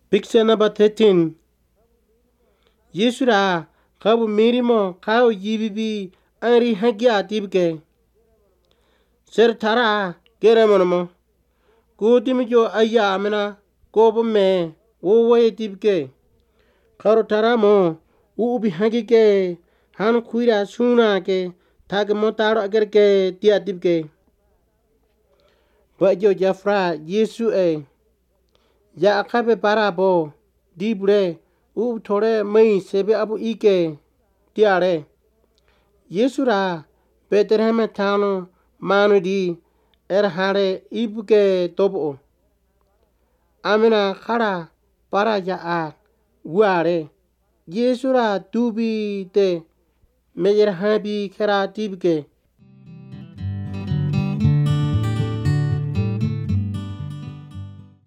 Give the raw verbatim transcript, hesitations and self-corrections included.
Picture number thirteen. Yesura kabu mirimo kao yibibi anri hagia tibke. Ser tara keremonomo. Kutimijo aya amena kobo me wowe tibke. Karo tara mo ubi hagike han kuira suna ke tag motaro agar ke tia tibke. Bajo jafra Yesu e. Ya akabe para bo dibre ub thore mai sebe abu ike tiare. Yesu ra Bethlehem thano manu di er hare ibuke tobo. Amina khara para ja a ware. Yesu ra tubi te mejer habi khera tibke.